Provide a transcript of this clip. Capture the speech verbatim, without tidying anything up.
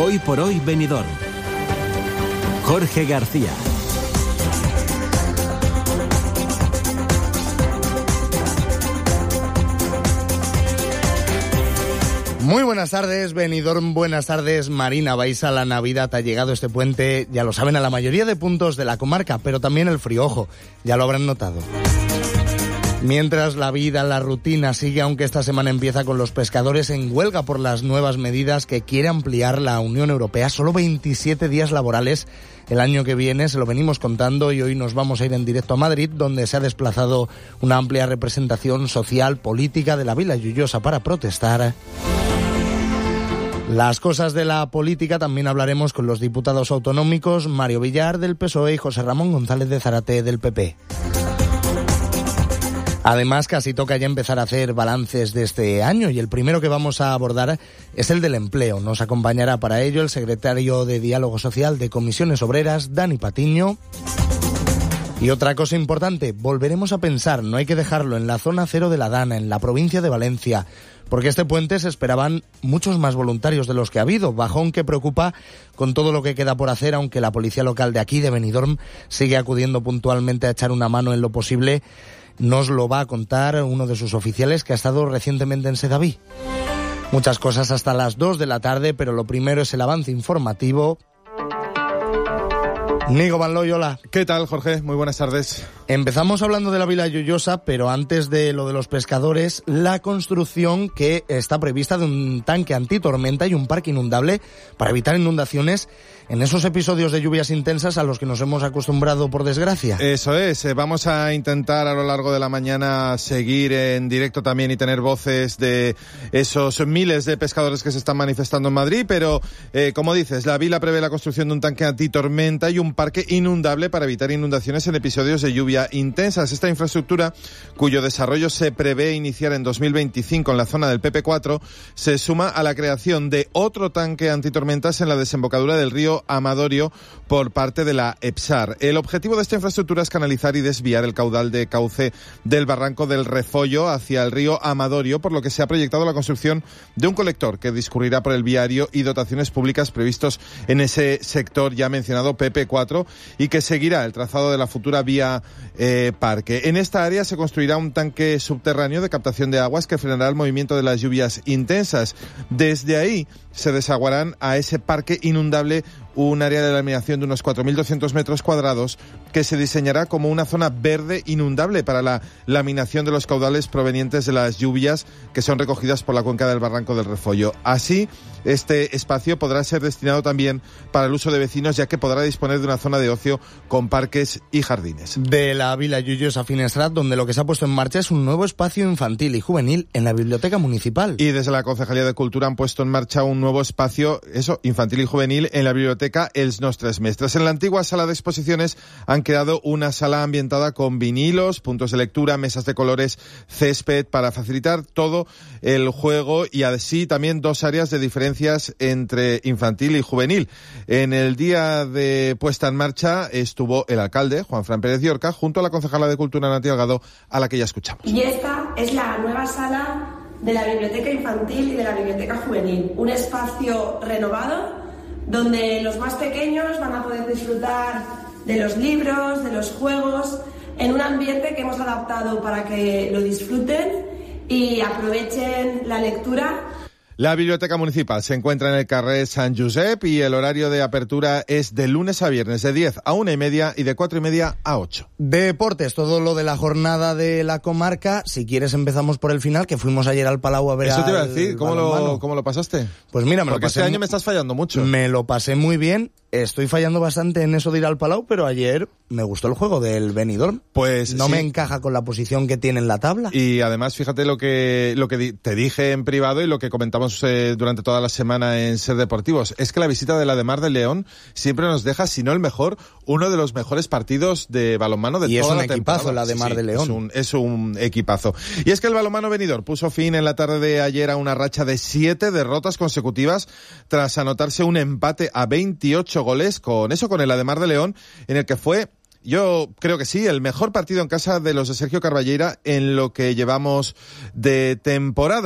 Hoy por hoy Benidorm. Jorge García. Muy buenas tardes, Benidorm, buenas tardes, Marina Baixa. La Navidad ha llegado, este puente, ya lo saben, a la mayoría de puntos de la comarca, pero también el frío, ojo, ya lo habrán notado. Mientras la vida, la rutina sigue, aunque esta semana empieza con los pescadores en huelga por las nuevas medidas que quiere ampliar la Unión Europea. Solo veintisiete días laborales el año que viene, se lo venimos contando, y hoy nos vamos a ir en directo a Madrid, donde se ha desplazado una amplia representación social, política de la Vila Lloyosa para protestar. Las cosas de la política también hablaremos con los diputados autonómicos Mario Villar del P S O E y José Ramón González de Zárate del P P. Además, casi toca ya empezar a hacer balances de este año, y el primero que vamos a abordar es el del empleo. Nos acompañará para ello el secretario de Diálogo Social de Comisiones Obreras, Dani Patiño. Y otra cosa importante, volveremos a pensar, no hay que dejarlo, en la zona cero de la Dana, en la provincia de Valencia, porque este puente se esperaban muchos más voluntarios de los que ha habido, bajón que preocupa con todo lo que queda por hacer, aunque la policía local de aquí, de Benidorm, sigue acudiendo puntualmente a echar una mano en lo posible. Nos lo va a contar uno de sus oficiales que ha estado recientemente en Sedaví. Muchas cosas hasta las dos de la tarde, pero lo primero es el avance informativo. Nico Van Looy, hola. ¿Qué tal, Jorge? Muy buenas tardes. Empezamos hablando de la Vila Lloyosa, pero antes de lo de los pescadores, la construcción que está prevista de un tanque antitormenta y un parque inundable para evitar inundaciones en esos episodios de lluvias intensas a los que nos hemos acostumbrado, por desgracia. Eso es, vamos a intentar a lo largo de la mañana seguir en directo también y tener voces de esos miles de pescadores que se están manifestando en Madrid, pero eh, como dices, la Vila prevé la construcción de un tanque antitormenta y un parque inundable para evitar inundaciones en episodios de lluvia intensas. Esta infraestructura, cuyo desarrollo se prevé iniciar en dos mil veinticinco en la zona del P P cuatro, se suma a la creación de otro tanque antitormentas en la desembocadura del río Amadorio por parte de la EPSAR. El objetivo de esta infraestructura es canalizar y desviar el caudal de cauce del barranco del Refollo hacia el río Amadorio, por lo que se ha proyectado la construcción de un colector que discurrirá por el viario y dotaciones públicas previstos en ese sector ya mencionado P P cuatro y que seguirá el trazado de la futura vía eh, parque. En esta área se construirá un tanque subterráneo de captación de aguas que frenará el movimiento de las lluvias intensas. Desde ahí se desaguarán a ese parque inundable un área de laminación de unos cuatro mil doscientos metros cuadrados que se diseñará como una zona verde inundable para la laminación de los caudales provenientes de las lluvias que son recogidas por la cuenca del barranco del Refollo. Así, este espacio podrá ser destinado también para el uso de vecinos, ya que podrá disponer de una zona de ocio con parques y jardines. De la Vila Lloyosa a Finestrat, donde lo que se ha puesto en marcha es un nuevo espacio infantil y juvenil en la biblioteca municipal. Y desde la Concejalía de Cultura han puesto en marcha un nuevo espacio, eso, infantil y juvenil en la biblioteca Els Nostres Mestres. En la antigua sala de exposiciones han creado una sala ambientada con vinilos, puntos de lectura, mesas de colores, césped, para facilitar todo el juego, y así también dos áreas de diferencias entre infantil y juvenil. En el día de puesta en marcha estuvo el alcalde, Juanfran Pérez Llorca, junto a la concejala de Cultura, Nati Delgado, a la que ya escuchamos. Y esta es la nueva sala de la biblioteca infantil y de la biblioteca juvenil. Un espacio renovado donde los más pequeños van a poder disfrutar de los libros, de los juegos, en un ambiente que hemos adaptado para que lo disfruten y aprovechen la lectura. La biblioteca municipal se encuentra en el carrer San Josep y el horario de apertura es de lunes a viernes de diez a una y media y de cuatro y media a ocho. Deportes, todo lo de la jornada de la comarca. Si quieres empezamos por el final, que fuimos ayer al Palau a ver. Eso te iba a al decir, ¿cómo lo, ¿cómo lo pasaste? Pues mira, me Porque lo pasé. este año me estás fallando mucho. Me lo pasé muy bien. Estoy fallando bastante en eso de ir al Palau, pero ayer me gustó el juego del Benidorm. Pues no sí. me encaja con la posición que tiene en la tabla. Y además, fíjate lo que lo que di- te dije en privado y lo que comentamos eh, durante toda la semana en Ser Deportivos. Es que la visita de la de Mar del León siempre nos deja, si no el mejor, uno de los mejores partidos de balonmano de y toda la es un equipazo temporada. la de Mar Sí, del León. Es un, es un equipazo. Y es que el balonmano Benidorm puso fin en la tarde de ayer a una racha de siete derrotas consecutivas tras anotarse un empate a veintiocho goles, con eso, con el Ademar de León, en el que fue, yo creo que sí, el mejor partido en casa de los de Sergio Carballeira en lo que llevamos de temporada.